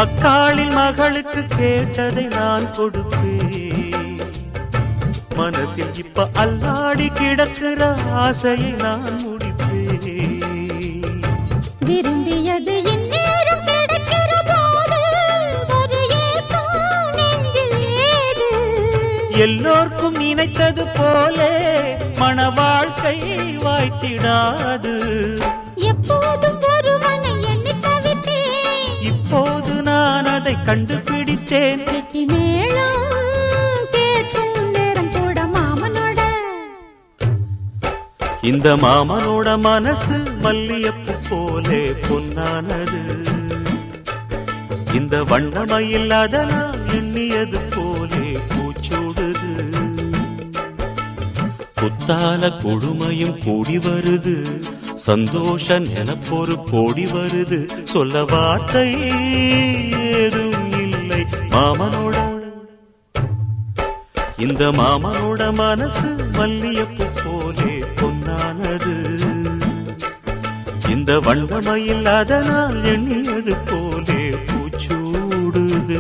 அக்காளின் மகளுக்கு கேட்டதை நான் கொடுப்பேன். மனசில் இப்ப அல்லாடி கிடக்கிற ஆசையை நான் முடிப்பேன். விரும்பியது இந்நேரம் கிடைக்கிற போது ஒரு ஏக்கம் நெஞ்சில் ஏது? எல்லோர்க்கும் நினைத்தது போலே மன வாழ்க்கை வாய்த்திடாது. எப்போதும் ஒருவனை எண்ணி தவித்தேன், இப்போது நான் அதை கண்டுபிடித்தேன். கெட்டி மேளம் கேட்கும் நேரம் கூட மாமனோட. இந்த மாமனோட மனசு மல்லியப்பு போலே பொன்னானது. இந்த வண்ணமயில் அதனால் எண்ணியது போலே பூச்சூடுது. புத்தால கொடுமையும் கூடி வருது, சந்தோஷ நினப்பொரு கோடி வருது. சொல்ல வார்த்தை ஏதும் இல்லை மாமனோட. இந்த மாமனோட மனசு மல்லியப்பு போலே பொன்னானது. இந்த வண்ணமயில் அதனால் எண்ணியது போலே பூச்சூடுது.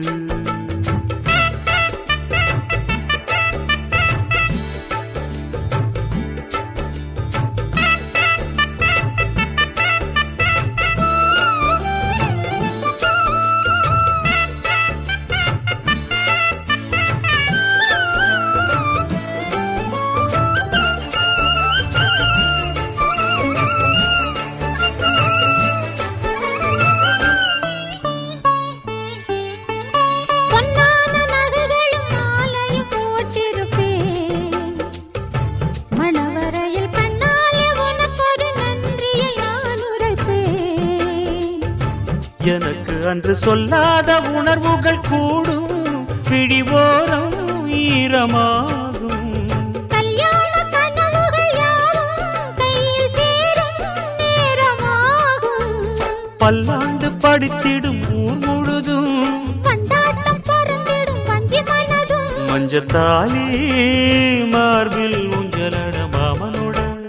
எனக்கு அன்று சொல்லாத உணர்வுகள் கூடும், பிடிவோரம் ஈரமாகும். கல்யாண கனவுகள் யாவும் கையில் சேரும் நேரமாகும். பல்லாண்டு படித்திடும் ஊர் முழுதும் கொண்டாட்டம் பறந்திடும் வஞ்சி மனதும். மஞ்சத்தாலி மார்பில் ஊஞ்சலட மாமனோட.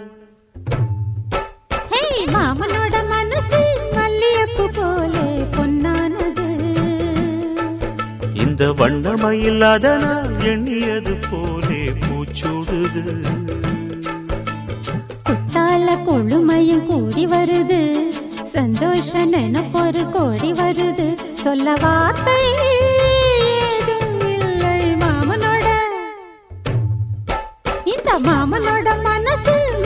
ஹே, மாமனோட மனசு மல்லியப்பு போலே பொன்னானது. இந்த வண்ணமயில் அதனால் எண்ணியது போலே பூச்சூடுது. குத்தால கொழுமையும் கூடி வருது, சந்தோஷ நினைப்பொரு கோடி வருது. சொல்ல வார்த்தை ஏதும் இல்லை மாமனோட. இந்த மாமனோட மனசு